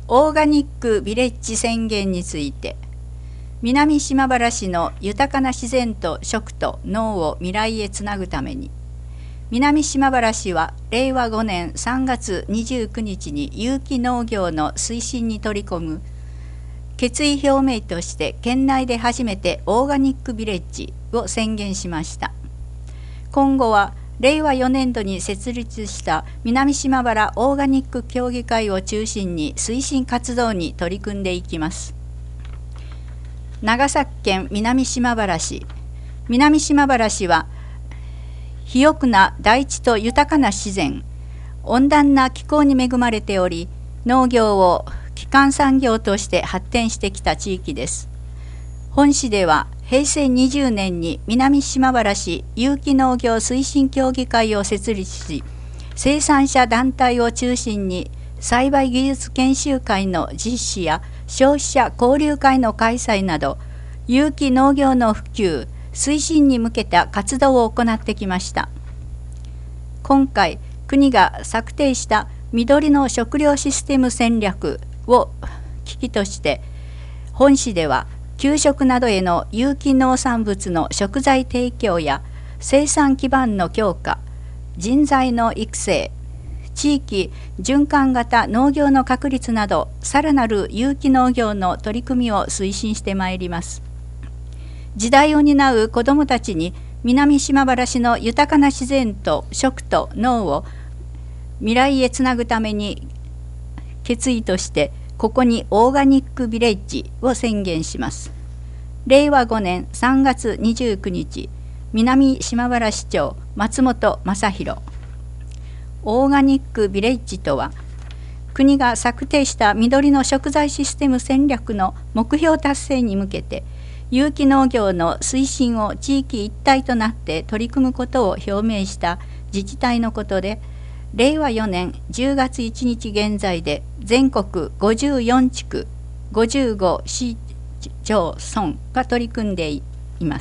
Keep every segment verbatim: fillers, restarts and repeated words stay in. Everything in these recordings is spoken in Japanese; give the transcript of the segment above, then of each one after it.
オーガニックビレッジ宣言について、南島原市の豊かな自然と食と農を未来へつなぐために、南島原市はれいわごねんさんがつにじゅうくにちに有機農業の推進に取り込む決意表明として県内で初めてオーガニックビレッジを宣言しました。今後はれいわよねんどに設立した南島原オーガニック協議会を中心に推進活動に取り組んでいきます。長崎県南島原市。南島原市は肥沃な大地と豊かな自然、温暖な気候に恵まれており、農業を基幹産業として発展してきた地域です。本市ではへいせいにじゅうねんに南島原市有機農業推進協議会を設立し、生産者団体を中心に栽培技術研修会の実施や消費者交流会の開催など、有機農業の普及推進に向けた活動を行ってきました。今回、国が策定した緑の食料システム戦略を危機として、本市では給食などへの有機農産物の食材提供や生産基盤の強化、人材の育成、地域循環型農業の確立など、さらなる有機農業の取り組みを推進してまいります。時代を担う子どもたちに南島原市の豊かな自然と食と農を未来へつなぐために決意として、ここにオーガニックビレッジを宣言します。れいわごねんさんがつにじゅうくにち、南島原市長松本正弘。オーガニックビレッジとは、国が策定した緑の食材システム戦略の目標達成に向けて、有機農業の推進を地域一体となって取り組むことを表明した自治体のことで、れいわよねんじゅうがついちにち現在で全国ごじゅうよんちくごじゅうごしちょうそんが取り組んでいます。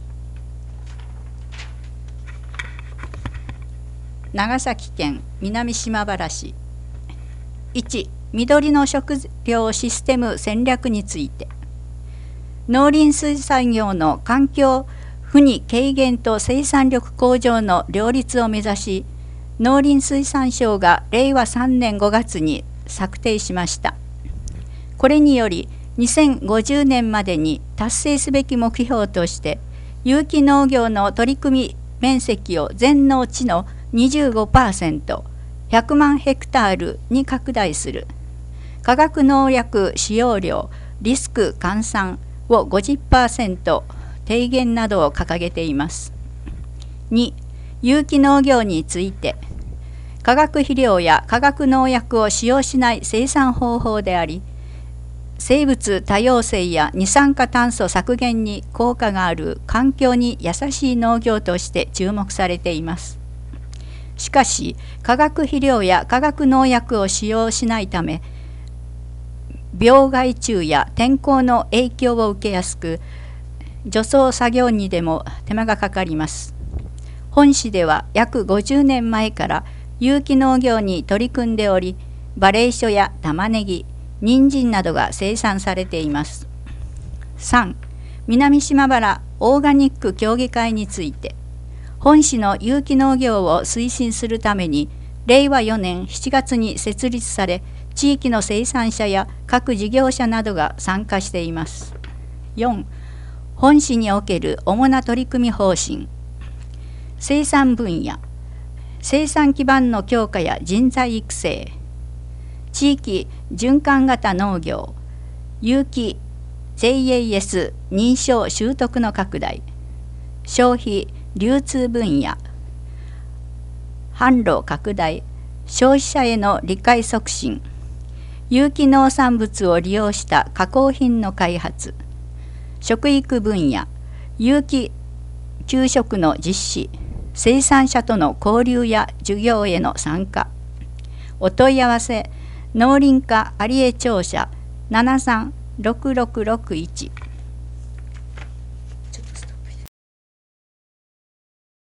長崎県南島原市。いち、緑の食料システム戦略について、農林水産業の環境負荷軽減と生産力向上の両立を目指し、農林水産省がれいわさんねんごがつに策定しました。これによりにせんごじゅうねんまでに達成すべき目標として、有機農業の取り組み面積を全農地の にじゅうごパーセント、ひゃくまんヘクタールに拡大する、化学農薬使用量、リスク換算を ごじゅっパーセント 低減などを掲げています。に、有機農業について、化学肥料や化学農薬を使用しない生産方法であり、生物多様性や二酸化炭素削減に効果がある環境に優しい農業として注目されています。しかし、化学肥料や化学農薬を使用しないため、病害虫や天候の影響を受けやすく、除草作業にでも手間がかかります。本市では約ごじゅうねんまえから有機農業に取り組んでおり、馬鈴薯や玉ねぎ、人参などが生産されています。さん、南島原オーガニック協議会について、本市の有機農業を推進するために、れいわよねんしちがつに設立され、地域の生産者や各事業者などが参加しています。よん、本市における主な取り組み方針。生産分野、生産基盤の強化や人材育成、地域循環型農業、有機 ジェイエーエス 認証習得の拡大、消費流通分野、販路拡大、消費者への理解促進、有機農産物を利用した加工品の開発、食育分野、有機給食の実施、生産者との交流や授業への参加。お問い合わせ、農林課有江庁舎ななさんろくろくろくいち。